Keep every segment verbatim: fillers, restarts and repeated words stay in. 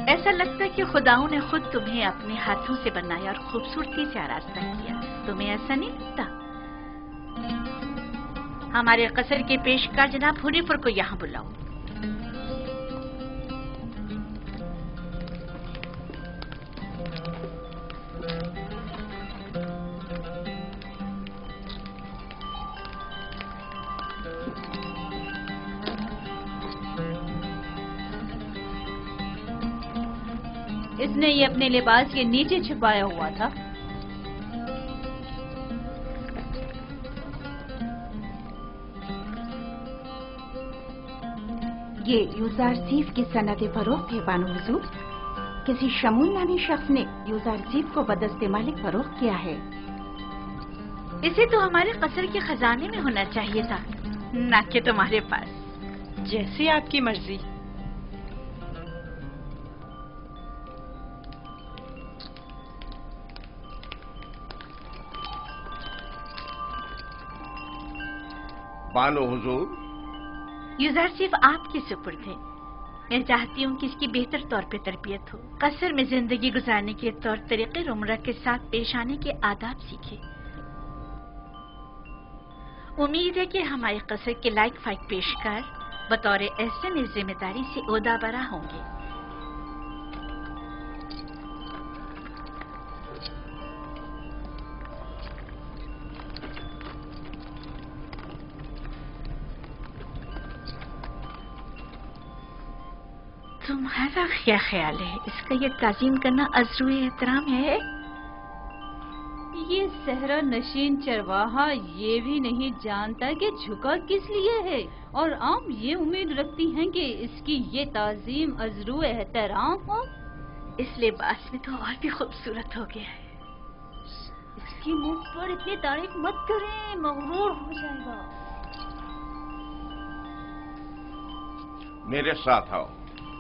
ایسا لگتا ہے کہ خداؤں نے خود تمہیں اپنے ہاتھوں سے بنایا اور خوبصورتی سے آراستہ کیا. تمہیں ایسا نہیں لگتا؟ ہمارے قصر کے پیشکار جناب ہنیفر کو یہاں بلاؤ. اس نے یہ اپنے لباس کے نیچے چھپایا ہوا تھا. یہ یوزارسیف کی صنعت فروخت ہے بانو حضور. کسی شمول نامی شخص نے یوزارسیف کو بدست مالک فروخت کیا ہے. اسے تو ہمارے قصر کے خزانے میں ہونا چاہیے تھا، نہ کہ تمہارے پاس. جیسی آپ کی مرضی. بانو حضور، یوزارسیف آپ کے سپرد ہے. میں چاہتی ہوں کہ اس کی بہتر طور پہ تربیت ہو، قصر میں زندگی گزارنے کے طور طریقے عمرہ کے ساتھ پیش آنے کے آداب سیکھے. امید ہے کہ ہمارے قصر کے لائق فائق پیشکار بطور احسن اس ذمہ داری سے عہدہ برا ہوں گے. تمہارا کیا خیال ہے؟ اس کا یہ تعظیم کرنا عذر احترام ہے؟ یہ صحرا نشین چرواہا یہ بھی نہیں جانتا کہ جھکا کس لیے ہے، اور عام یہ امید رکھتی ہیں کہ اس کی یہ تعظیم عذر احترام ہو. اس لباس میں تو اور بھی خوبصورت ہو گیا ہے. اس کی منہ پر اتنی تعریف مت کریں، مغرور ہو جائے گا. میرے ساتھ آؤ.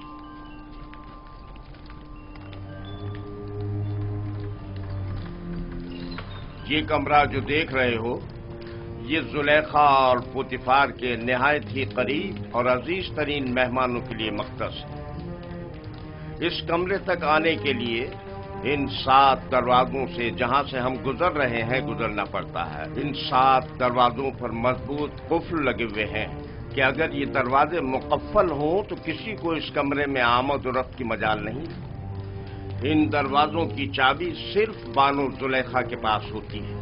یہ کمرہ جو دیکھ رہے ہو، یہ زلیخا اور پوتیفار کے نہایت ہی قریب اور عزیز ترین مہمانوں کے لیے مختص ہے. اس کمرے تک آنے کے لیے ان سات دروازوں سے جہاں سے ہم گزر رہے ہیں گزرنا پڑتا ہے. ان سات دروازوں پر مضبوط قفل لگے ہوئے ہیں کہ اگر یہ دروازے مقفل ہوں تو کسی کو اس کمرے میں آمد و رفت کی مجال نہیں. ان دروازوں کی چابی صرف بانو زلیخا کے پاس ہوتی ہے.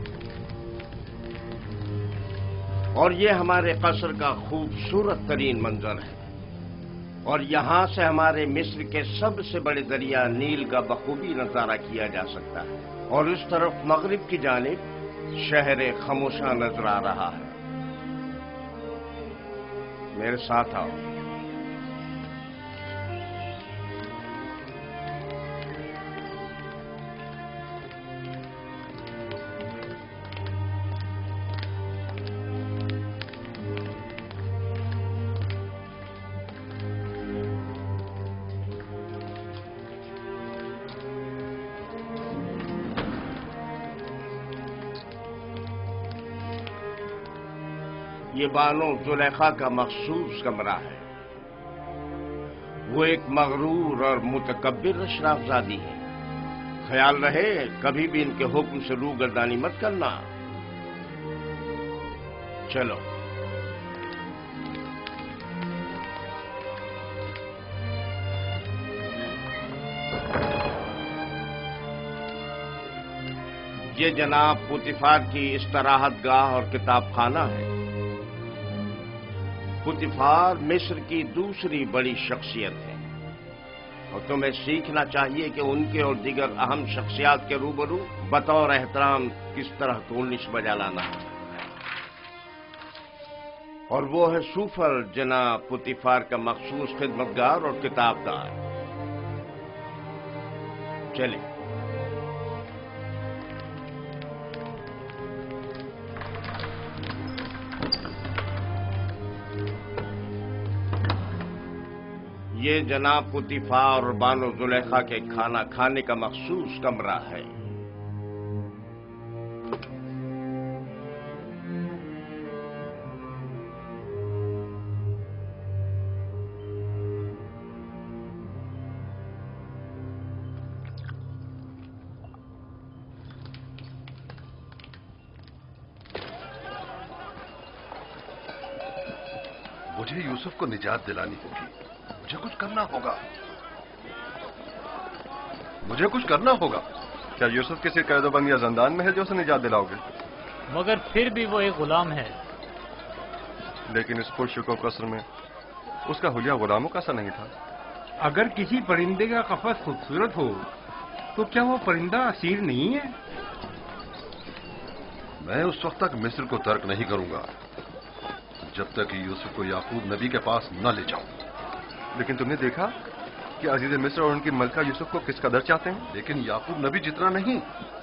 اور یہ ہمارے قصر کا خوبصورت ترین منظر ہے، اور یہاں سے ہمارے مصر کے سب سے بڑے دریا نیل کا بخوبی نظارہ کیا جا سکتا ہے. اور اس طرف مغرب کی جانب شہر خموشاں نظر آ رہا ہے. میرے ساتھ آؤ. یہ بانو زلیخا کا مخصوص کمرہ ہے. وہ ایک مغرور اور متکبر اشرافزادی ہے. خیال رہے کبھی بھی ان کے حکم سے روگردانی مت کرنا. چلو. یہ جناب پوتیفار کی استراحت گاہ اور کتاب خانہ ہے. پوتیفار مصر کی دوسری بڑی شخصیت ہے، اور تمہیں سیکھنا چاہیے کہ ان کے اور دیگر اہم شخصیات کے روبرو بطور احترام کس طرح تونش بجا لانا ہے. اور وہ ہے سوفر جناب پوتیفار کا مخصوص خدمتگار اور کتاب دار. چلیں. یہ جناب پوتیفار اور بانو زلیخا کے کھانا کھانے کا مخصوص کمرہ ہے. مجھے یوسف کو نجات دلانی ہوگی. مجھے کچھ کرنا ہوگا. مجھے کچھ کرنا ہوگا. کیا یوسف کسی قید و بند یا زندان میں ہے جو اسے نجات دلاؤ گے؟ مگر پھر بھی وہ ایک غلام ہے. لیکن اس پرشکو قصر میں اس کا حلیہ غلاموں کا سا نہیں تھا. اگر کسی پرندے کا قفس خوبصورت ہو تو کیا وہ پرندہ اسیر نہیں ہے؟ میں اس وقت تک مصر کو ترک نہیں کروں گا جب تک کہ یوسف کو یعقوب نبی کے پاس نہ لے جاؤں. لیکن تم نے دیکھا کہ عزیز مصر اور ان کی ملکہ یوسف کو کس قدر چاہتے ہیں. لیکن یعقوب نبی جتنا نہیں.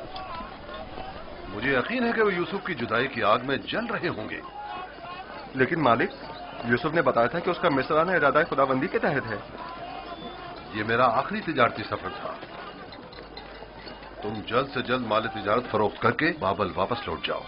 مجھے یقین ہے کہ وہ یوسف کی جدائی کی آگ میں جل رہے ہوں گے. لیکن مالک، یوسف نے بتایا تھا کہ اس کا مصرانہ ارادہ خدا بندی کے تحت ہے. یہ میرا آخری تجارتی سفر تھا. تم جلد سے جلد مال تجارت فروخت کر کے بابل واپس لوٹ جاؤ.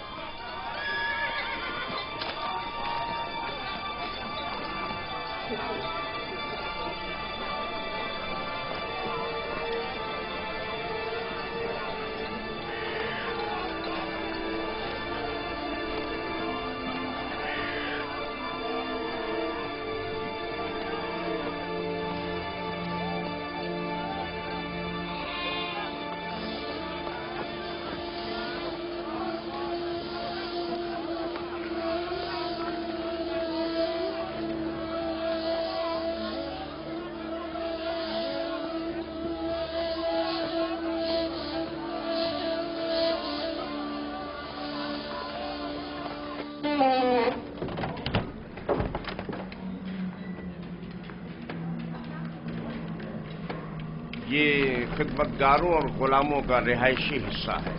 یہ خدمتگاروں اور غلاموں کا رہائشی حصہ ہے.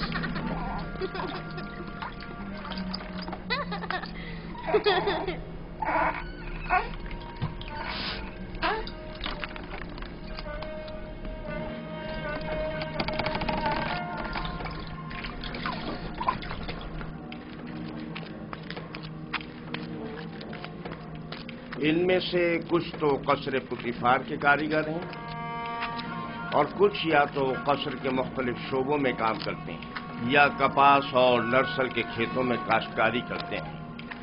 ان میں سے کچھ تو قصر پوتیفار کے کاریگر ہیں اور کچھ یا تو قصر کے مختلف شعبوں میں کام کرتے ہیں یا کپاس اور نرسل کے کھیتوں میں کاشتکاری کرتے ہیں.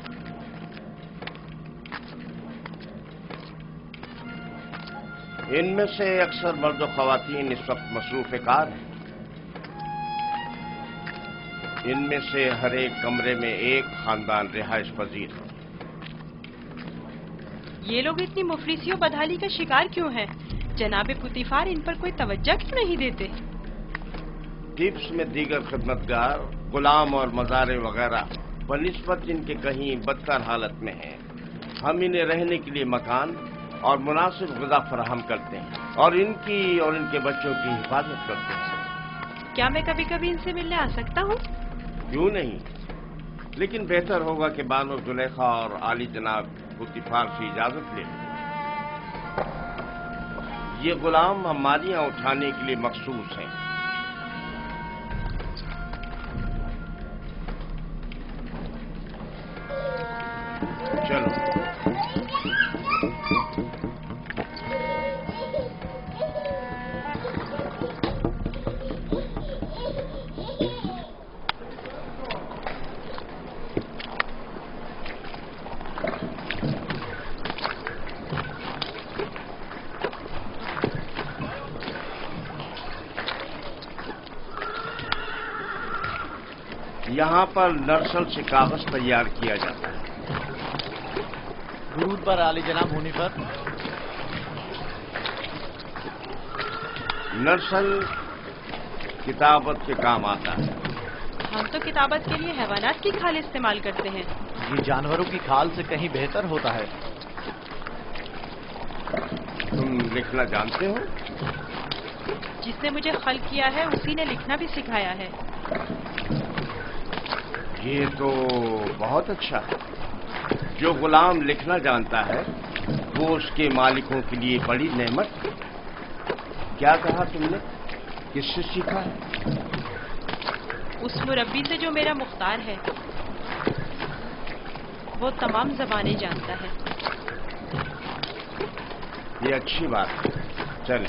ان میں سے اکثر مرد و خواتین اس وقت مصروف کار ہیں. ان میں سے ہر ایک کمرے میں ایک خاندان رہائش پذیر ہے. یہ لوگ اتنی مفلسی و بدحالی کا شکار کیوں ہیں؟ جناب پوتیفار ان پر کوئی توجہ کیوں نہیں دیتے؟ ٹپس میں دیگر خدمتگار، غلام اور مزارے وغیرہ بنسبت ان کے کہیں بدتر حالت میں ہیں. ہم انہیں رہنے کے لیے مکان اور مناسب غذا فراہم کرتے ہیں اور ان کی اور ان کے بچوں کی حفاظت کرتے ہیں. کیا میں کبھی کبھی ان سے ملنے آ سکتا ہوں؟ کیوں نہیں، لیکن بہتر ہوگا کہ بانو زلیخا اور عالی جناب پوتیفار سے اجازت لے لیں. یہ غلام ہماریاں اٹھانے کے لیے مخصوص ہیں. چلو. یہاں پر نرسل سے کاغذ تیار کیا جاتا ہے. درود پر عالی جناب ہونی پر. نرسل کتابت کے کام آتا ہے. ہم تو کتابت کے لیے حیوانات کی کھال استعمال کرتے ہیں. یہ جانوروں کی کھال سے کہیں بہتر ہوتا ہے. تم لکھنا جانتے ہو؟ جس نے مجھے خلق کیا ہے اسی نے لکھنا بھی سکھایا ہے. یہ تو بہت اچھا ہے. جو غلام لکھنا جانتا ہے وہ اس کے مالکوں کے لیے بڑی نعمت. کیا کہا تم نے؟ کس سے سیکھا ہے؟ اس مربی سے جو میرا مختار ہے. وہ تمام زبانیں جانتا ہے. یہ اچھی بات ہے. چلیں.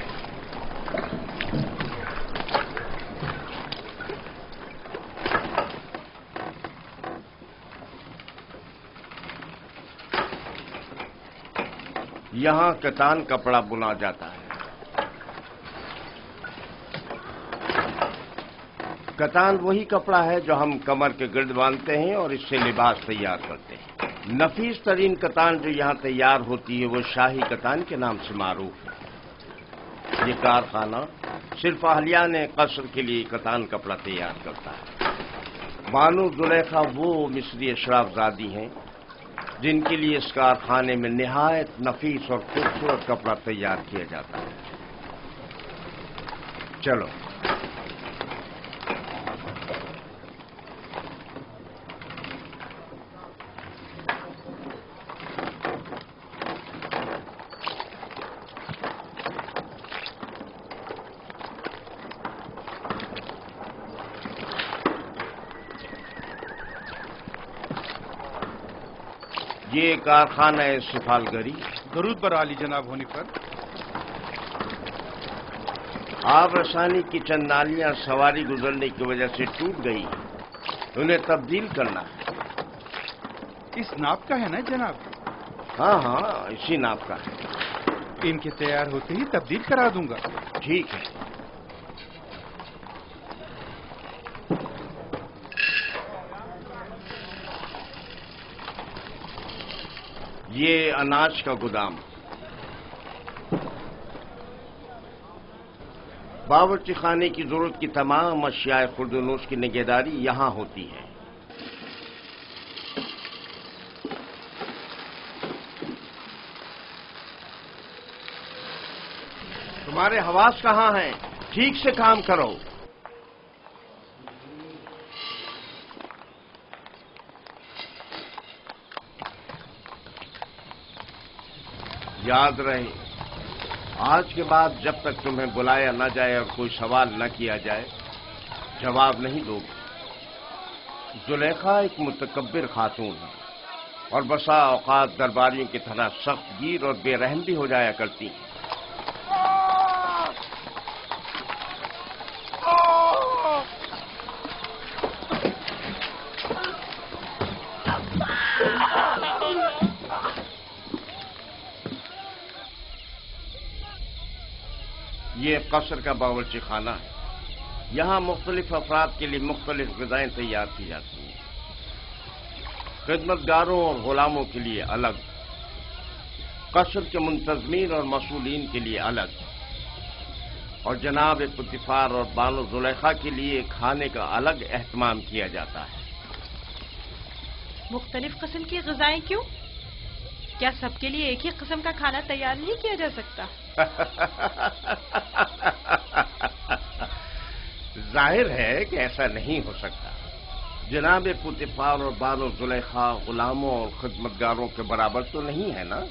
यहाँ कतान कपड़ा बुना जाता है। कतान वही कपड़ा है जो हम कमर के गिर्द बांधते हैं और इससे लिबास तैयार करते हैं। नफीस तरीन कतान जो यहाँ तैयार होती है वो शाही कतान के नाम से मारूफ है। ये कारखाना सिर्फ अहलिया ने कसर के लिए कतान कपड़ा तैयार करता है। बानो जुलेखा वो मिस्री अशराफजादी हैं जिनके लिए इस कारखाने में निहायत नफीस और खूबसूरत कपड़ा तैयार किया जाता है। चलो ये कारखाना है सिफालगरी। दरूद पर आली जनाब होने पर। आब रसानी की चंद नालियां सवारी गुजरने की वजह से टूट गई, उन्हें तब्दील करना है। इस नाप का है ना जनाब? हाँ हाँ, इसी नाप का है। इनके तैयार होते ही तब्दील करा दूंगा। ठीक है। ये अनाज का गोदाम। बावर्ची खाने की जरूरत की तमाम अशियाए खुर्दनोश की निगहदारी यहां होती है। तुम्हारे हवास कहां हैं? ठीक से काम करो। याद रहे, आज के बाद जब तक तुम्हें बुलाया न जाए और कोई सवाल न किया जाए, जवाब नहीं दोगे। जुलेखा एक मुतकब्बिर खातून है और बसा औकात दरबारियों की तरह सख्त गिर और बेरहम भी हो जाया करती हैं। ये कसर का बावर्ची खाना है। यहाँ मुख्तलिफ अफराद के लिए मुख्तलिफ ग़िज़ाएं तैयार की जाती हैं। खिदमतगारों और गुलामों के लिए अलग, कसर के मुंतज़मीन और मसूलीन के लिए अलग, और जनाब पुतिफार और बानो जुलेखा के लिए खाने का अलग एहतमाम किया जाता है। मुख्तलिफ किस्म की ग़िज़ाएं क्यों? क्या सबके लिए एक ही किस्म का खाना तैयार नहीं किया जा सकता? जाहिर है कि ऐसा नहीं हो सकता। जनाब पुतिफार और बानो जुलेखा गुलामों और खिदमतगारों के बराबर तो नहीं है ना?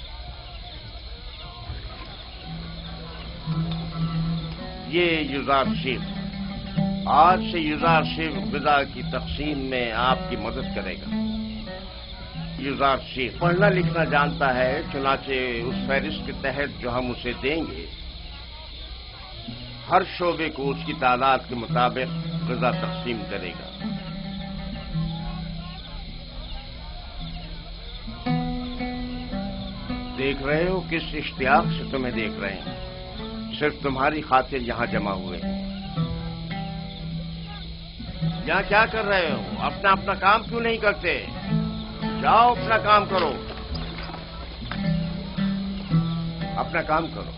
ये युजार शेख, आज से युजार शेख ग़िज़ा की तक़सीम में आपकी मदद करेगा। युजार शेख पढ़ना लिखना जानता है, चुनाचे उस फहरिस्त के तहत जो हम उसे देंगे, हर शोबे को उसकी तादाद के मुताबिक ग़िज़ा तक़सीम करेगा। देख रहे हो किस इश्तियाक से तुम्हें देख रहे हैं। सिर्फ तुम्हारी खातिर यहां जमा हुए हैं। यहां क्या कर रहे हो? अपना अपना काम क्यों नहीं करते? जाओ अपना काम करो, अपना काम करो।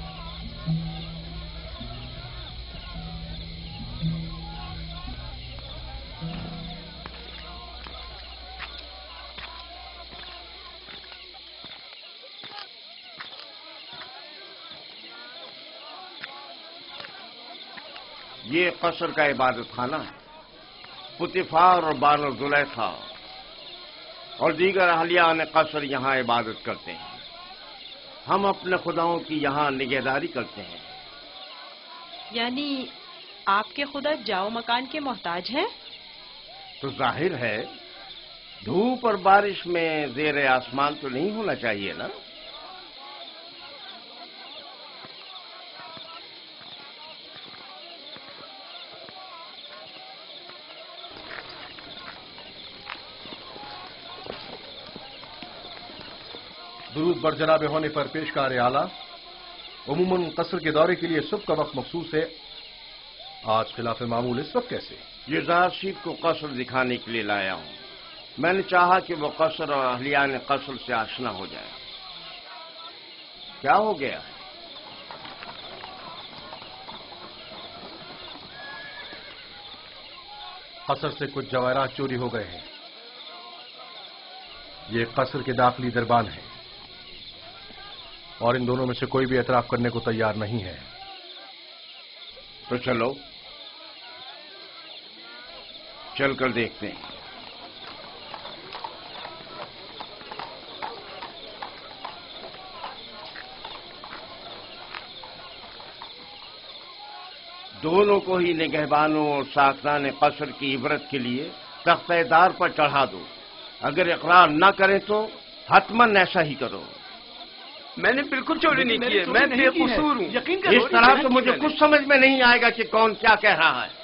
ये कसर का इबादत खाना है। पुतिफार और बानो जुलेखा और दीगर अहलिया ने कसर यहाँ इबादत करते हैं। हम अपने खुदाओं की यहाँ निगहदारी करते हैं। यानी आपके खुदा जाओ मकान के मोहताज हैं? तो जाहिर है धूप और बारिश में ज़ेर आसमान तो नहीं होना चाहिए ना? दुरूद बर जनाब होने पर पेशकार आला। उमूमन कसर के दौरे के लिए सुबह का वक्त मखसूस है, आज खिलाफ मामूल इस वक्त कैसे? ये ज़ारसीब को कसर दिखाने के लिए लाया हूं। मैंने चाहा कि वो कसर और अहलियान कसर से आशना हो जाए। क्या हो गया? कसर से कुछ जवाहरात चोरी हो गए हैं। ये कसर के दाखिली दरबान है और इन दोनों में से कोई भी एतराफ करने को तैयार नहीं है। तो चलो चलकर देखते हैं। दोनों को ही निगहबानों और साकरान कसर की इबरत के लिए तख्तेदार पर चढ़ा दो। अगर इकरार न करें तो हतमन ऐसा ही करो। मैंने बिल्कुल चोरी नहीं की है, मैं बेकसूर हूँ। यकीन करो। इस तरह तो मुझे कुछ समझ में नहीं आएगा कि कौन क्या कह रहा है।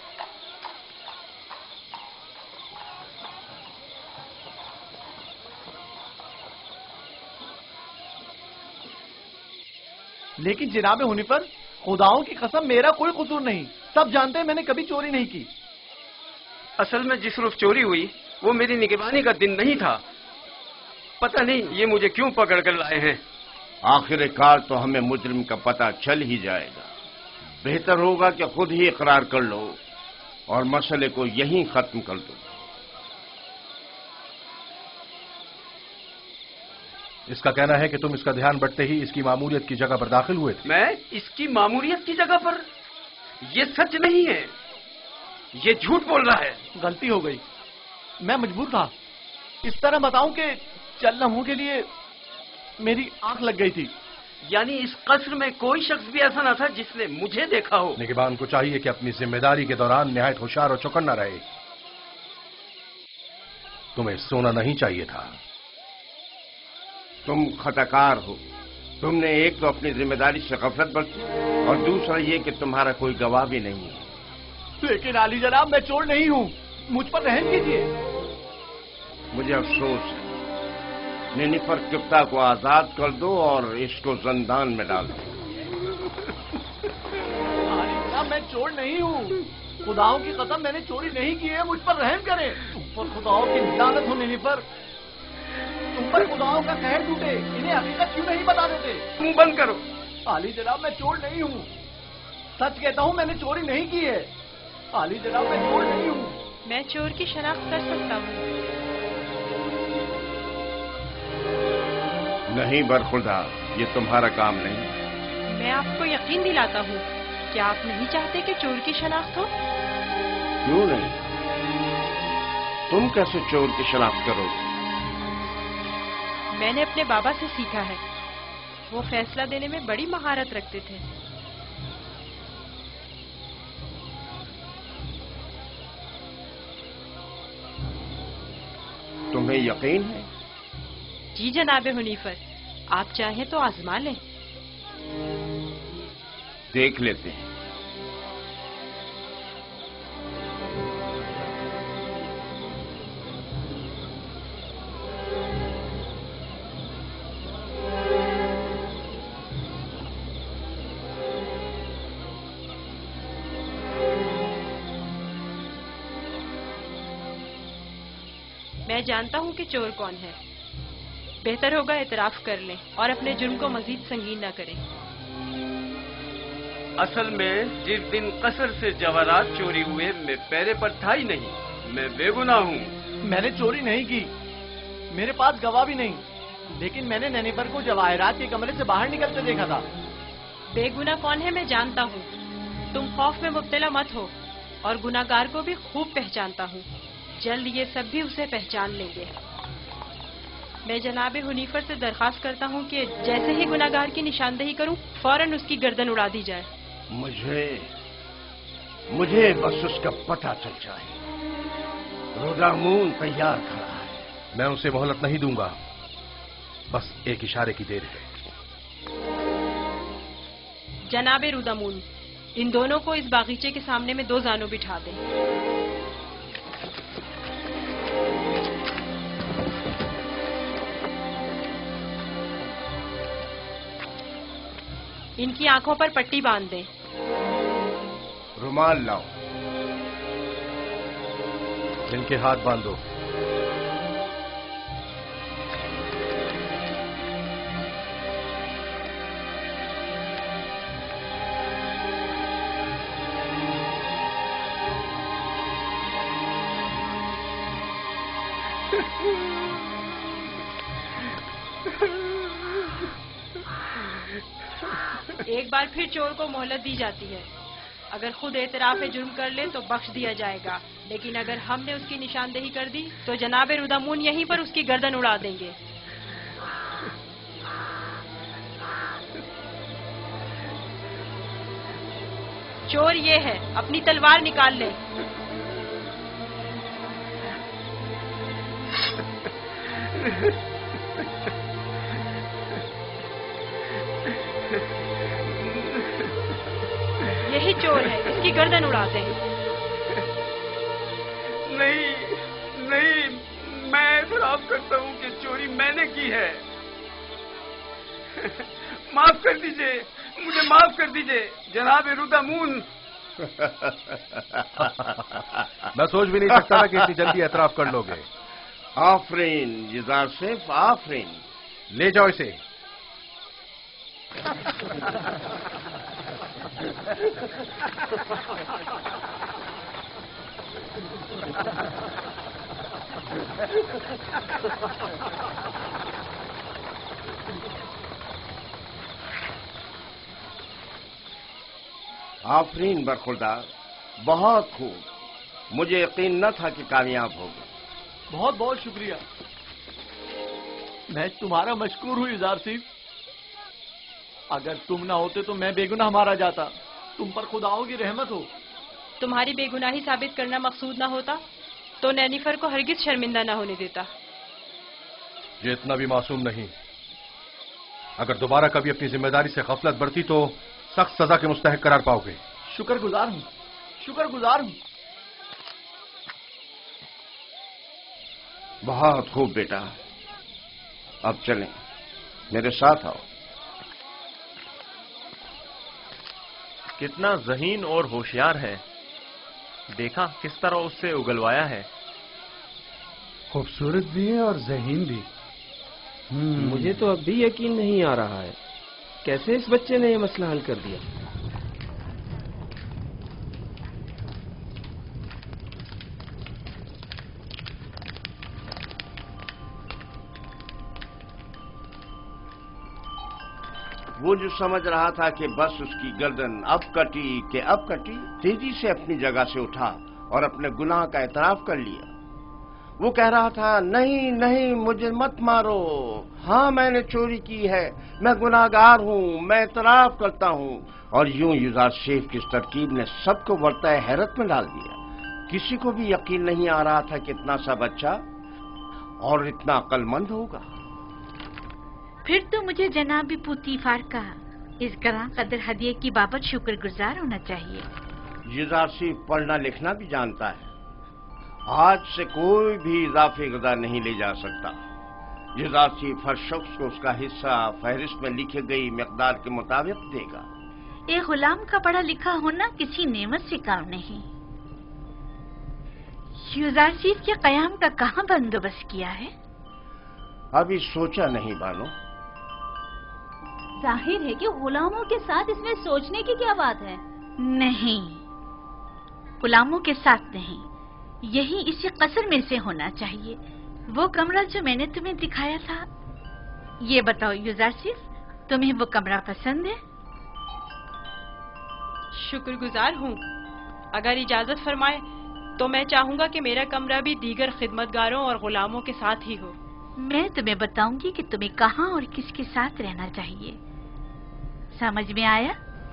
लेकिन जनाब हुनीफर, खुदाओं की कसम मेरा कोई कसूर नहीं। सब जानते हैं मैंने कभी चोरी नहीं की। असल में जिस रोज चोरी हुई वो मेरी निगरानी का दिन नहीं था। पता नहीं ये मुझे क्यों पकड़ कर लाए हैं। आखिरकार तो हमें मुजरिम का पता चल ही जाएगा। बेहतर होगा कि खुद ही इकरार कर लो और मसले को यहीं खत्म कर दो। इसका कहना है कि तुम इसका ध्यान बटते ही इसकी मामूलियत की जगह पर दाखिल हुए थे। मैं इसकी मामूलियत की जगह पर? ये सच नहीं है, ये झूठ बोल रहा है। गलती हो गई, मैं मजबूर था। इस तरह बताऊं कि चल लम्हों के लिए मेरी आंख लग गई थी। यानी इस कसर में कोई शख्स भी ऐसा न था जिसने मुझे देखा हो। निगहबान को चाहिए कि अपनी जिम्मेदारी के दौरान निहायत होशियार और चौकन्ना रहे। तुम्हें सोना नहीं चाहिए था। तुम खताकार हो। तुमने एक तो अपनी जिम्मेदारी से गफलत बरती और दूसरा ये कि तुम्हारा कोई गवाह भी नहीं है। लेकिन आली जनाब, मैं चोर नहीं हूं, मुझ पर रहम कीजिए। मुझे अफसोस है। निनिफर किप्ता को आजाद कर दो और इसको जंदान में डाल दो। आली जनाब, मैं चोर नहीं हूं। खुदाओं की कसम मैंने चोरी नहीं की है, मुझ पर रहम करें। तुम पर खुदाओं की लानत हो निनिफर। तुम पर खुदाओं का कहर टूटे। इन्हें हकीकत क्यों नहीं बता देते? मुंह बंद करो। आली जनाब, मैं चोर नहीं हूँ। सच कहता हूँ, मैंने चोरी नहीं की है। आली जनाब, मैं चोर नहीं हूँ। मैं चोर की शनाख्त कर सकता हूँ। नहीं बरखुदा, ये तुम्हारा काम नहीं। मैं आपको यकीन दिलाता हूँ। क्या आप नहीं चाहते कि चोर की शनाख्त हो? क्यों नहीं? तुम कैसे चोर की शनाख्त करोगे? मैंने अपने बाबा से सीखा है। वो फैसला देने में बड़ी महारत रखते थे। तुम्हें यकीन है? जी जनाब हुनीफर, आप चाहें तो आजमा लें। देख लेते हैं। मैं जानता हूँ कि चोर कौन है। बेहतर होगा एतराफ कर लें और अपने जुर्म को मजीद संगीन न करें। असल में जिस दिन कसर से जवाहरात चोरी हुए मैं पैरे पर था ही नहीं। मैं बेगुनाह हूँ। मैंने चोरी नहीं की। मेरे पास गवाह भी नहीं। लेकिन मैंने नैनीपर को जवाहरात के कमरे से बाहर निकलते देखा था। बेगुनाह कौन है मैं जानता हूँ। तुम खौफ में मुब्तला मत हो और गुनाहगार को भी खूब पहचानता हूँ। जल्द ये सब भी उसे पहचान लेंगे। मैं जनाब हुनीफर से दरखास्त करता हूँ कि जैसे ही गुनाहगार की निशानदेही करूँ फौरन उसकी गर्दन उड़ा दी जाए। मुझे मुझे बस उसका पता चल जाए। रुदामून तैयार खड़ा है। मैं उसे मोहलत नहीं दूंगा। बस एक इशारे की देर है। जनाब रुदामून, इन दोनों को इस बागीचे के सामने में दो जानों बिठा दें। इनकी आंखों पर पट्टी बांध दें। रुमाल लाओ। इनके हाथ बांधो। एक बार फिर चोर को मोहलत दी जाती है। अगर खुद एतराफ जुर्म कर ले तो बख्श दिया जाएगा, लेकिन अगर हमने उसकी निशानदेही कर दी तो जनाब रुदामून यहीं पर उसकी गर्दन उड़ा देंगे। चोर ये है, अपनी तलवार निकाल ले। यही चोर है, इसकी गर्दन उड़ाते हैं। नहीं नहीं, मैं एतराफ करता हूँ कि चोरी मैंने की है। माफ कर दीजिए, मुझे माफ कर दीजिए जनाब रुदामून। मैं सोच भी नहीं सकता था कि इतनी जल्दी एतराफ कर लोगे। आफरीन युज़ार सेफ, आफरीन। ले जाओ इसे। आफरीन बरखुरदार, बहुत खूब। मुझे यकीन न था कि कामयाब होगे। बहुत बहुत शुक्रिया। मैं तुम्हारा मशकूर हूँ युज़ार सिफ। अगर तुम ना होते तो मैं बेगुनाह मारा जाता। तुम पर खुदाओं की रहमत हो। तुम्हारी बेगुनाही साबित करना मकसूद ना होता तो नैनीफर को हरगिज शर्मिंदा ना होने देता। ये इतना भी मासूम नहीं। अगर दोबारा कभी अपनी जिम्मेदारी से गफलत बरती तो सख्त सजा के मुस्तहक करार पाओगे। शुक्रगुजार हूँ, शुक्रगुजार हूँ। बहुत खूब बेटा, अब चलें, मेरे साथ आओ। कितना ज़हीन और होशियार है। देखा किस तरह उससे उगलवाया है। खूबसूरत भी है और ज़हीन भी। मुझे तो अब भी यकीन नहीं आ रहा है कैसे इस बच्चे ने ये मसला हल कर दिया। वो जो समझ रहा था कि बस उसकी गर्दन अब कटी कि अब कटी, तेजी से अपनी जगह से उठा और अपने गुनाह का एतराफ कर लिया। वो कह रहा था, नहीं नहीं मुझे मत मारो, हाँ मैंने चोरी की है, मैं गुनाहगार हूँ, मैं एतराफ करता हूँ। और यूं युज़ार सेफ की इस तरकीब ने सबको वर्ताए हैरत में डाल दिया। किसी को भी यकीन नहीं आ रहा था कि इतना सा बच्चा और इतना अक्लमंद होगा। फिर तो मुझे जनाब पुतीफार का इस गरां कदर हदिये की बाबत शुक्रगुजार होना चाहिए। युज़ार सेफ पढ़ना लिखना भी जानता है। आज से कोई भी इजाफी गदा नहीं ले जा सकता। युज़ार सेफ हर शख्स को उसका हिस्सा फहरिस्त में लिखी गई मिकदार के मुताबिक देगा। एक गुलाम का पढ़ा लिखा होना किसी नेमत से काम नहीं। युज़ार सेफ के कयाम का कहाँ बंदोबस्त किया है? अभी सोचा नहीं बानो। जाहिर है कि गुलामों के साथ इसमें सोचने की क्या बात है। नहीं, गुलामों के साथ नहीं, यही इसी कसर में से होना चाहिए। वो कमरा जो मैंने तुम्हें दिखाया था। ये बताओ युज़ार सेफ, तुम्हें वो कमरा पसंद है? शुक्रगुजार हूँ। अगर इजाजत फरमाए तो मैं चाहूंगा कि मेरा कमरा भी दीगर खिदमतगारों और गुलामों के साथ ही हो। मैं तुम्हें बताऊंगी कि तुम्हें कहाँ और किसके साथ रहना चाहिए। समझ में आया?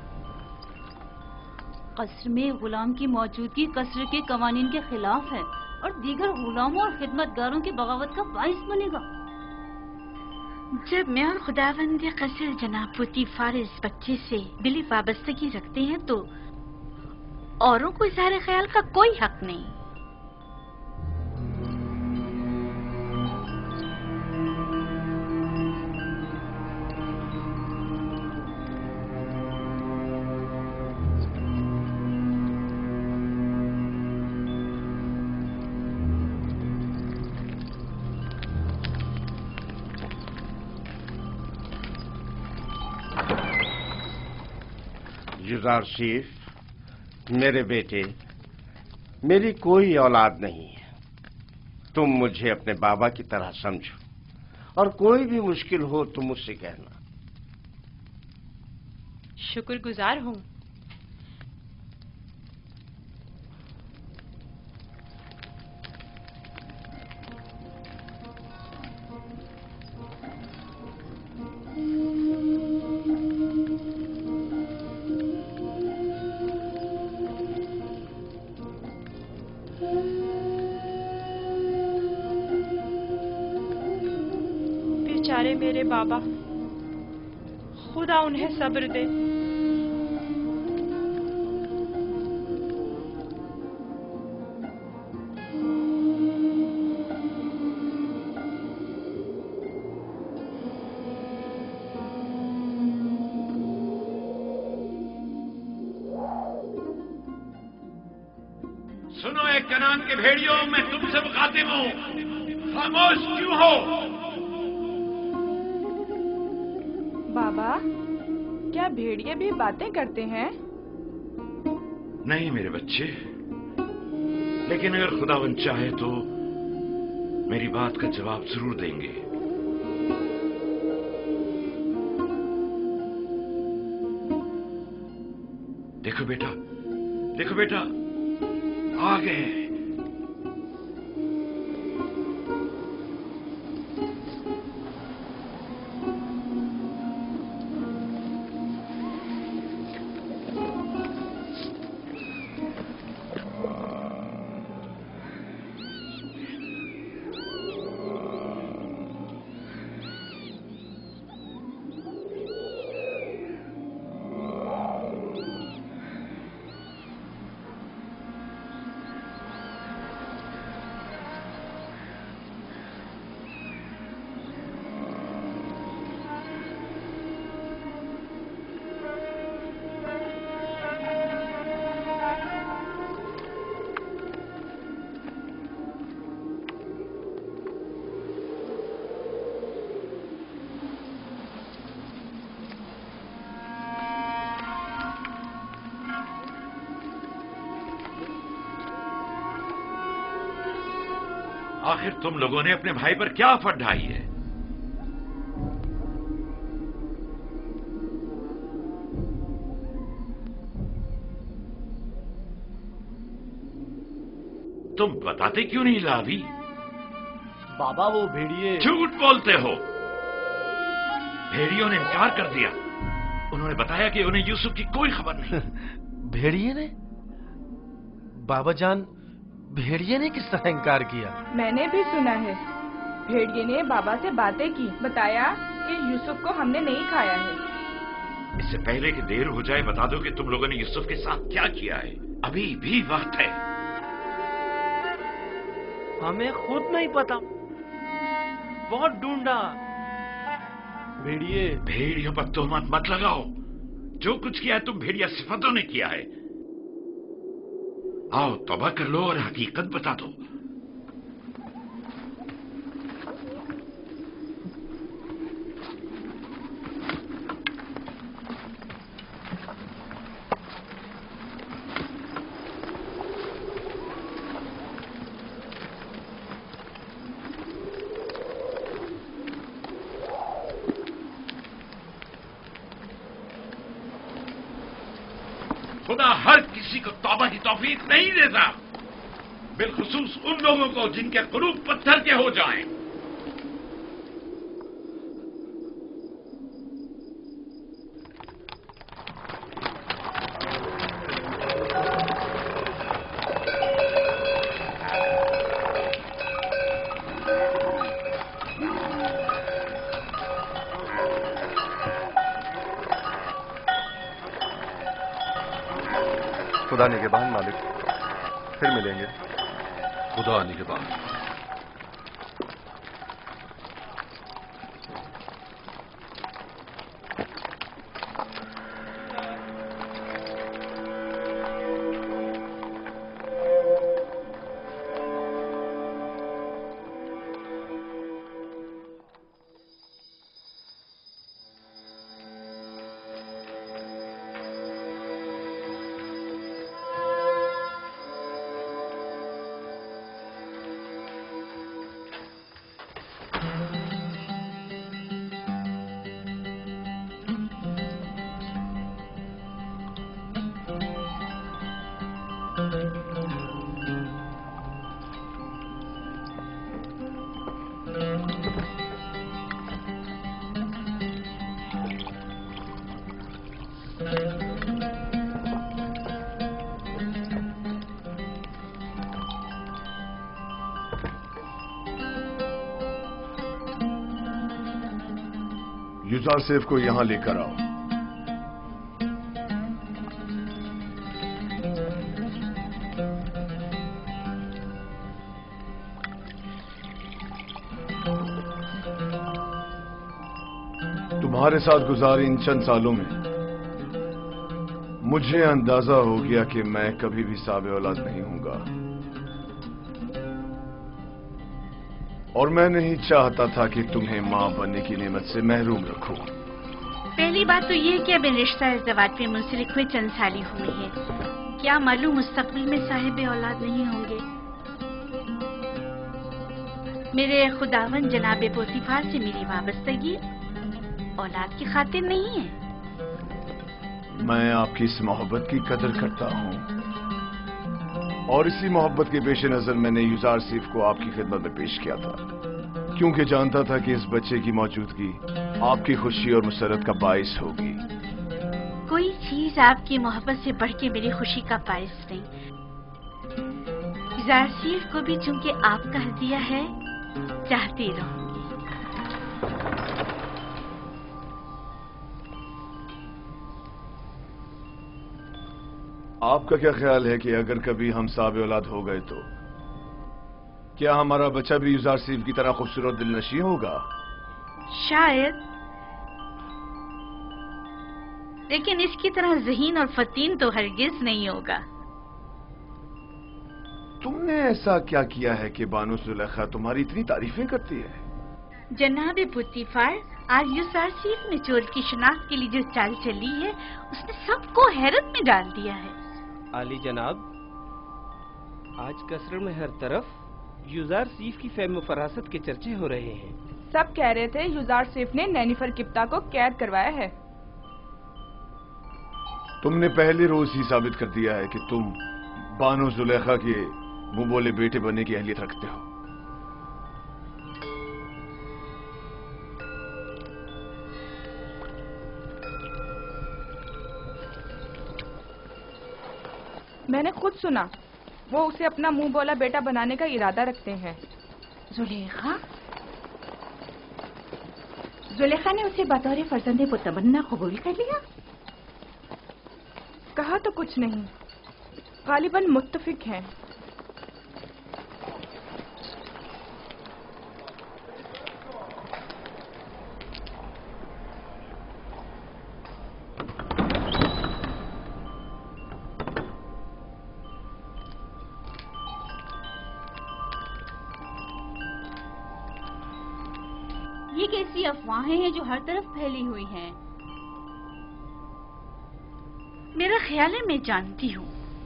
कसर में गुलाम की मौजूदगी कसर के कवानीन के खिलाफ है और दीगर गुलामों और खिदमतगारों की बगावत का बाइस बनेगा। जब मैं और खुदावंद कसर जनाब पुतीफार इस बच्चे से दिली वाबस्तगी रखते हैं तो औरों को इज़हार ख्याल का कोई हक नहीं। युजारशीफ मेरे बेटे, मेरी कोई औलाद नहीं है। तुम मुझे अपने बाबा की तरह समझो और कोई भी मुश्किल हो तो मुझसे कहना। शुक्रगुजार हूँ। बेचारे मेरे बाबा, खुदा उन्हें सब्र दे। सुनो एक कनान के भेड़ियों, मैं तुमसे मुखातिब हूं, खामोश क्यों हो? बाबा, क्या भेड़िए भी बातें करते हैं? नहीं मेरे बच्चे, लेकिन अगर खुदावंद चाहे तो मेरी बात का जवाब जरूर देंगे। देखो बेटा, देखो बेटा, आ गए। आखिर तुम लोगों ने अपने भाई पर क्या आफत ढाई है? तुम बताते क्यों नहीं लावी? बाबा वो भेड़िए। झूठ बोलते हो। भेड़ियों ने इनकार कर दिया। उन्होंने बताया कि उन्हें यूसुफ की कोई खबर नहीं। भेड़िए ने? बाबा जान, भेड़िए ने किस तरह इनकार किया? मैंने भी सुना है। भेड़िए ने बाबा से बातें की, बताया कि यूसुफ को हमने नहीं खाया है। इससे पहले कि देर हो जाए बता दो कि तुम लोगों ने यूसुफ के साथ क्या किया है। अभी भी वक्त है। हमें खुद नहीं पता, बहुत ढूंढा। भेड़िए भेड़ियों पर तोहमत मत लगाओ। जो कुछ किया है तुम भेड़िया सिफतों ने किया है। आओ तौबा कर लो और हकीकत बता दो। खुदा हर किसी को तौबा की तौफीक नहीं देता, बिलखुसूस उन लोगों को जिनके कुलूब पत्थर के हो जाएं। खुदा निगहबान मालिक, फिर मिलेंगे। खुदा निगहबान। युजारसेफ को यहां लेकर आओ। तुम्हारे साथ गुजारे इन चंद सालों में मुझे अंदाजा हो गया कि मैं कभी भी साबे औलाद नहीं हूंगा, और मैं नहीं चाहता था कि तुम्हें मां बनने की नेमत से महरूम रखूं। पहली बात तो ये कि अब रिश्ता इज़्दवाज में मुंसलिक हुए चंद साली हुई है, क्या मालूम मुस्तकबिल में साहिब औलाद नहीं होंगे। मेरे खुदावन जनाबे पोतीफार से मेरी वाबस्तगी औलाद की खातिर नहीं है। मैं आपकी इस मोहब्बत की कदर करता हूं, और इसी मोहब्बत के पेश नजर मैंने युजारसेफ को आपकी खिदमत में पेश किया था, क्योंकि जानता था कि इस बच्चे की मौजूदगी आपकी खुशी और मुसरत का बाइस होगी। कोई चीज आपकी मोहब्बत से बढ़ के मेरी खुशी का बाइस नहीं। युजारसेफ को भी चूंकि आपका हदिया है, चाहती रहूंगी। आपका क्या ख्याल है कि अगर कभी हम साबे औलाद हो गए तो क्या हमारा बच्चा भी युजारसेफ की तरह खूबसूरत दिलनशी होगा? शायद, लेकिन इसकी तरह ज़हीन और फतीन तो हरगिज नहीं होगा। तुमने ऐसा क्या किया है कि बानो जुलेखा तुम्हारी इतनी तारीफें करती है? जनाबे पुतीफार, आज युजारसेफ ने चोर की शिनाख्त के लिए जो चाल चली है, उसने सबको हैरत में डाल दिया है। आली जनाब, आज कसर में हर तरफ युजारसेफ की फहम फरासत के चर्चे हो रहे हैं। सब कह रहे थे युजारसेफ ने नैनीफर किप्ता को कैद करवाया है। तुमने पहले रोज ही साबित कर दिया है कि तुम बानो जुलेखा के मुंह बोले बेटे बनने की अहलियत रखते हो। मैंने खुद सुना, वो उसे अपना मुंह बोला बेटा बनाने का इरादा रखते हैं। जुलेखा जुलेखा ने उसे बतौर फर्जंदे मुतमन्ना कबूल कर लिया? कहा तो कुछ नहीं, गालिबन मुत्तफिक हैं। ये कैसी अफवाहें हैं जो हर तरफ फैली हुई हैं? मेरा ख्याल है मैं जानती हूँ,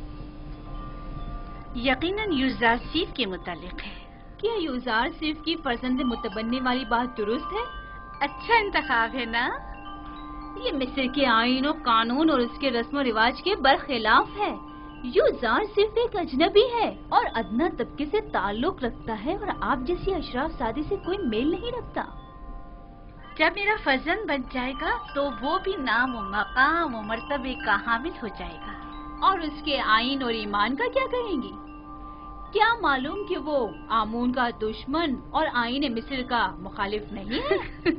यकीनन युजारसेफ के मुतालिक है। क्या युजारसेफ की फर्जंद मुतबन्नी वाली बात दुरुस्त है? अच्छा इंतखाब है ना? ये मिस्र के आईन और कानून और उसके रस्म रिवाज के बरखिलाफ है। युजारसेफ एक अजनबी है और अदना तबके से ताल्लुक रखता है, और आप जैसी अशराफ सादी से कोई मेल नहीं रखता। जब मेरा फर्जंद बन जाएगा तो वो भी नाम व मकाम व मर्तबे का हामिल हो जाएगा। और उसके आईन और ईमान का क्या करेंगी? क्या मालूम कि वो आमून का दुश्मन और आईन मिस्र का मुखालिफ नहीं है?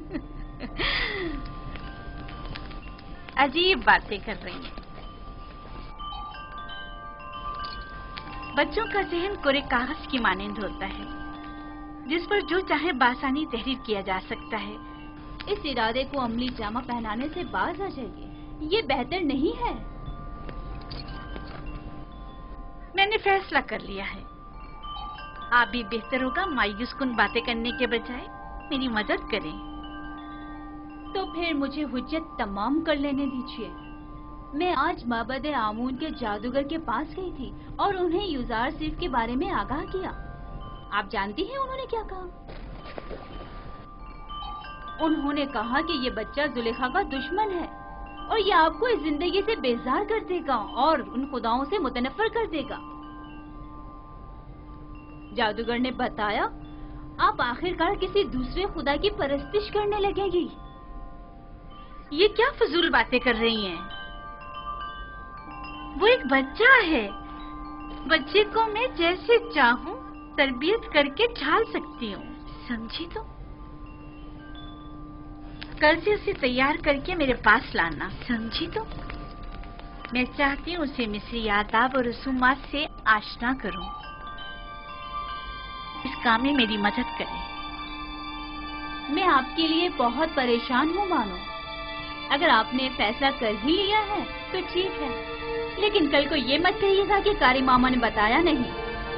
अजीब बातें कर रही हैं। बच्चों का जहन कोरे कागज की मानंद होता है, जिस पर जो चाहे बासानी तहरीर किया जा सकता है। इस इरादे को अमली जामा पहनाने से बाज आ जाइए, ये बेहतर नहीं है। मैंने फैसला कर लिया है, आप भी बेहतर होगा मायूस कुन बातें करने के बजाय मेरी मदद करें। तो फिर मुझे हुज्जत तमाम कर लेने दीजिए। मैं आज माबद आमून के जादूगर के पास गई थी और उन्हें युजारसेफ के बारे में आगाह किया। आप जानती हैं उन्होंने क्या कहा? उन्होंने कहा कि ये बच्चा जुलेखा का दुश्मन है और ये आपको इस जिंदगी से बेजार कर देगा और उन खुदाओं से मुतनफर कर देगा। जादूगर ने बताया, आप आखिरकार किसी दूसरे खुदा की परस्तिश करने लगेगी। ये क्या फजूल बातें कर रही हैं? वो एक बच्चा है, बच्चे को मैं जैसे चाहूं तरबियत करके ढाल सकती हूँ, समझी? तो कल से उसे तैयार करके मेरे पास लाना, समझी? तो मैं चाहती हूँ उसे मिस्री आदाब और रसूमात से आशना करूँ। इस काम में मेरी मदद करे। मैं आपके लिए बहुत परेशान हूँ मानो। अगर आपने फैसला कर ही लिया है तो ठीक है, लेकिन कल को ये मत कहिएगा कि कारी मामा ने बताया नहीं।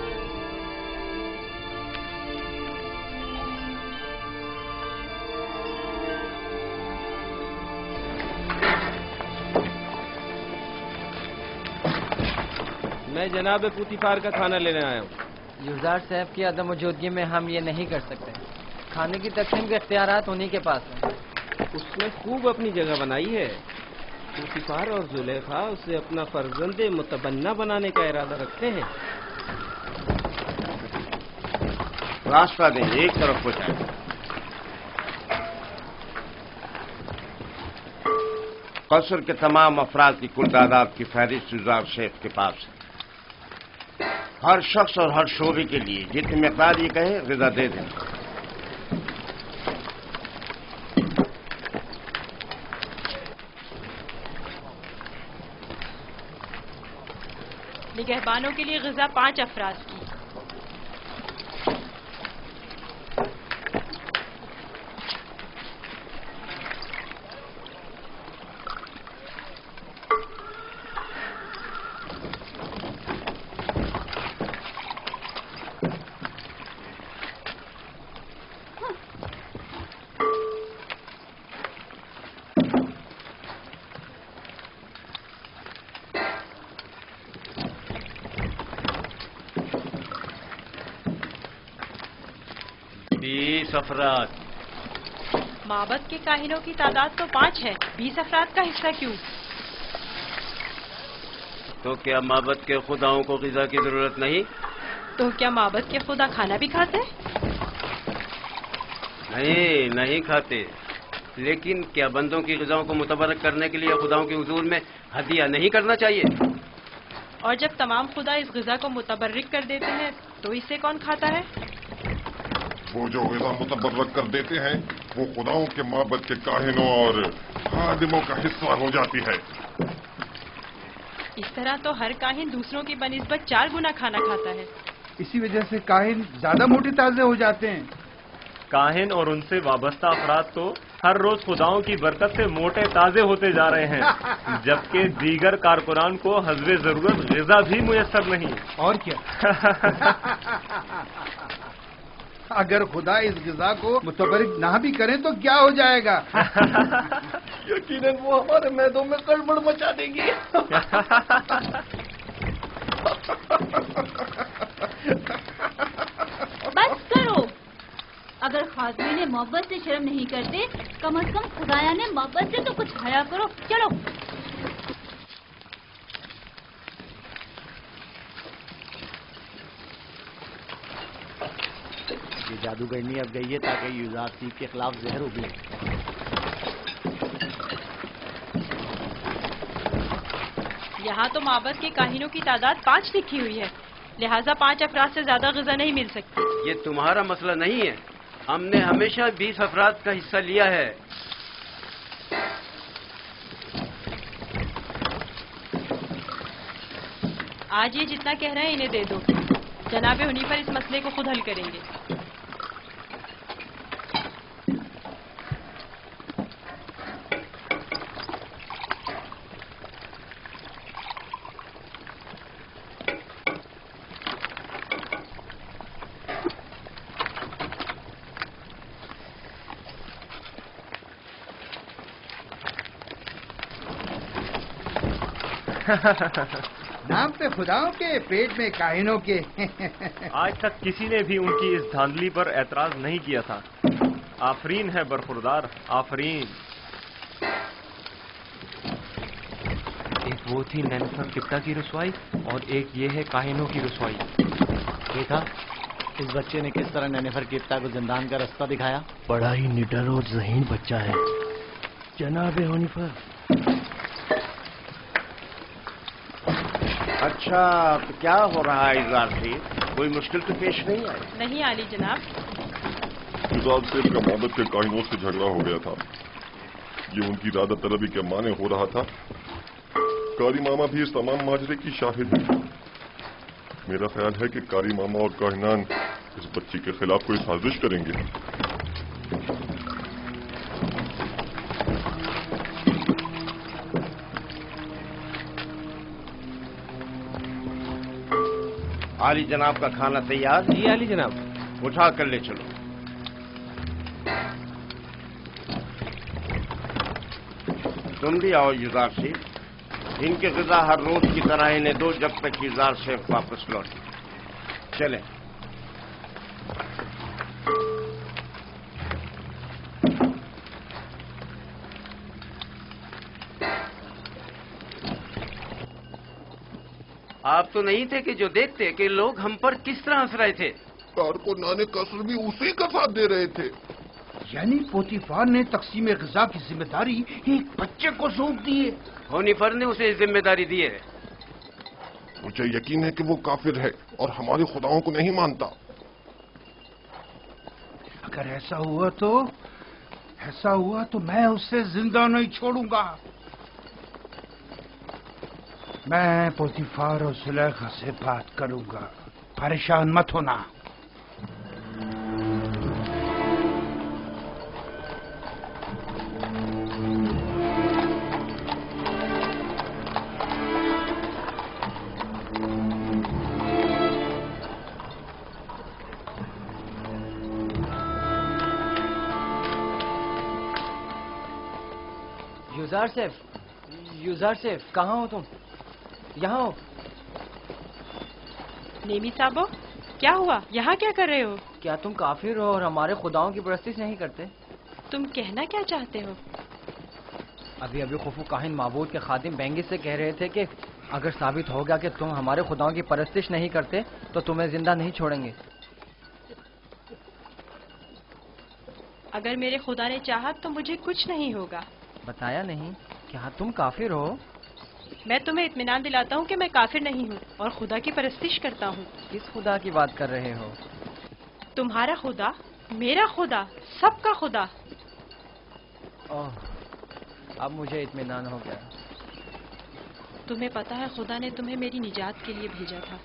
मैं जनाब पुतिफार का खाना लेने आया हूँ। युजार साहब की अदम मौजूदगी में हम ये नहीं कर सकते। खाने की तकसीम के इख्तियारात उन्हीं के पास हैं। उसने खूब अपनी जगह बनाई है। पुतिफार और जुलेखा उसे अपना फर्जंद मुतबन्ना बनाने का इरादा रखते हैं। रास्ता दें, एक तरफ हो जाए। कसर के तमाम अफराद की कुल तादाद की फहरिस्त युजार शेफ के पास है। हर शख्स और हर शोबे के लिए जितनी मिक़दार ये कहे ग़िज़ा दे दें। निगहबानों के लिए ग़िज़ा पांच अफराद की। बीस अफराद। माबद के काहिनों की तादाद तो पांच है, बीस अफराद का हिस्सा क्यों? तो क्या माबद के खुदाओं को ग़िज़ा की जरूरत नहीं? तो क्या माबद के खुदा खाना भी खाते? नहीं, नहीं खाते। लेकिन क्या बंदों की ग़िज़ाओं को मुतबरक करने के लिए खुदाओं के हुजूर में हदिया नहीं करना चाहिए? और जब तमाम खुदा इस ग़िज़ा को मुतबर्रिक कर देते हैं तो इसे कौन खाता है? वो जो ग़िज़ा मुतबर्रक कर देते हैं वो खुदाओं के माबद के काहिनों और खादिमों का हिस्सा हो जाती है। इस तरह तो हर काहिन दूसरों की बनिस्बत चार गुना खाना खाता है। इसी वजह से काहिन ज्यादा मोटे ताजे हो जाते हैं। काहिन और उनसे वाबस्ता अफराद तो हर रोज खुदाओं की बरकत से मोटे ताजे होते जा रहे हैं, जबकि दीगर कारकुनान को हस्बे जरूरत ग़िज़ा भी मुयस्सर नहीं। और क्या अगर खुदा इस ग़िज़ा को मुतबर्रिक ना भी करें तो क्या हो जाएगा? यकीनन वो हमारे मैदों में गड़बड़ मचा देंगी। बस करो। अगर खादमी ने मोहब्बत से शर्म नहीं करते, कम अज कम खुदाया ने मोहब्बत से तो कुछ हया करो। चलो। ये जादूगरनी अब गई है ताकि युजार सीफ के खिलाफ जहर उगले। यहाँ तो माबद के काहिनों की तादाद पांच लिखी हुई है, लिहाजा पांच अफराद से ज्यादा ग़िज़ा नहीं मिल सकती। ये तुम्हारा मसला नहीं है। हमने हमेशा बीस अफराद का हिस्सा लिया है। आज ये जितना कह रहे हैं इन्हें दे दो। जनाबे हुनीफर इस मसले को खुद हल करेंगे। नाम पे खुदाओं के, पेट में काहिनों के। आज तक किसी ने भी उनकी इस धांधली पर एतराज नहीं किया था। आफरीन है बरखुरदार, आफरीन। एक वो थी नैनफर किप्ता की रसवाई और एक ये है काहिनों की रसवाई। देखा इस बच्चे ने किस तरह नैनफर किप्ता को जिंदान का रास्ता दिखाया। बड़ा ही निडर और ज़हीन बच्चा है जनाब हुनीफर। अच्छा, तो क्या हो रहा है युजार सेफ? कोई मुश्किल तो पेश नहीं आई? नहीं आली जनाब। युजार सेफ का माबद के काहिनों से झगड़ा हो गया था। ये उनकी इरादा तलबी के माने हो रहा था, कारी मामा भी इस तमाम माजरे की शाहिद है। मेरा ख्याल है कि कारी मामा और काहिनान इस बच्ची के खिलाफ कोई साजिश करेंगे। आली जनाब का खाना तैयार? जी आली जनाब। उठा कर ले चलो। तुम भी आओ युजार शेख। इनकी ग़िज़ा हर रोज की तरह इन्हें दो जब तक युजार शेख वापस लौटे। चले। आप तो नहीं थे कि जो देखते कि लोग हम पर किस तरह हंस रहे थे। कारकुनाने कसर भी उसी का साथ दे रहे थे। यानी पोतीफार ने तकसीम ग़िज़ा की जिम्मेदारी एक बच्चे को सौंप दी है। होनीफर ने उसे जिम्मेदारी दी है। मुझे यकीन है कि वो काफिर है और हमारे खुदाओं को नहीं मानता। अगर ऐसा हुआ तो ऐसा हुआ तो मैं उसे जिंदा नहीं छोड़ूंगा। मैं पोतीफार और सुलेखा से बात करूंगा, परेशान मत होना। युजार सेफ, युजार सेफ, कहाँ हो तुम? यहाँ हो। नेमी साहबो, क्या हुआ? यहाँ क्या कर रहे हो? क्या तुम काफिर हो और हमारे खुदाओं की परस्तिश नहीं करते? तुम कहना क्या चाहते हो? अभी अभी खुफू काहिन माबूद के खादिम बेंगी से कह रहे थे कि अगर साबित हो गया कि तुम हमारे खुदाओं की परस्तिश नहीं करते तो तुम्हें जिंदा नहीं छोड़ेंगे। अगर मेरे खुदा ने चाहा तो मुझे कुछ नहीं होगा। बताया नहीं? क्या तुम काफिर हो? मैं तुम्हें इत्मीनान दिलाता हूँ कि मैं काफिर नहीं हूँ और खुदा की परस्तिश करता हूँ। किस खुदा की बात कर रहे हो? तुम्हारा खुदा, मेरा खुदा, सबका खुदा। ओह, अब मुझे इत्मीनान हो गया। तुम्हें पता है खुदा ने तुम्हें मेरी निजात के लिए भेजा था।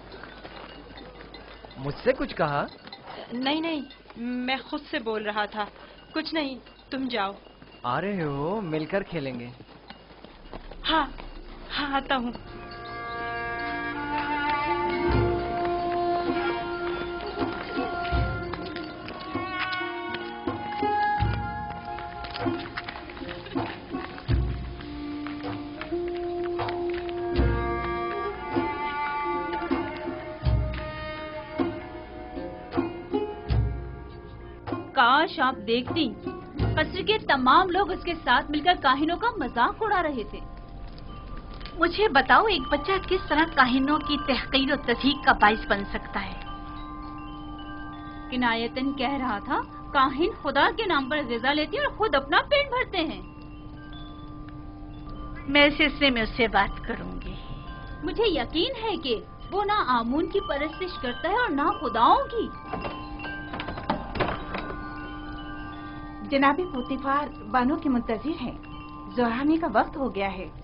मुझसे कुछ कहा? नहीं नहीं, मैं खुद से बोल रहा था। कुछ नहीं, तुम जाओ। आ रहे हो? मिलकर खेलेंगे। हाँ हाँ, आता हूँ। काश आप देखती, कस्र के तमाम लोग उसके साथ मिलकर काहिनों का मजाक उड़ा रहे थे। मुझे बताओ, एक बच्चा किस तरह काहिनों की तहकीर और तज़हीक का बाइस बन सकता है? किनायतन कह रहा था, काहिन खुदा के नाम पर ग़िज़ा लेते हैं और खुद अपना पेट भरते हैं। मैं इस सिलसिले में उससे बात करूंगी। मुझे यकीन है कि वो ना आमून की परस्तिश करता है और ना खुदाओं की। जनाबी पोतीफार बानो के मुंतजिर हैं। ज़ोहानी का वक्त हो गया है।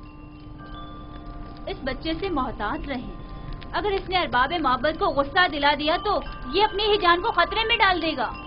इस बच्चे से मोहतात रहें। अगर इसने अरबाब माबद को गुस्सा दिला दिया तो ये अपनी ही जान को खतरे में डाल देगा।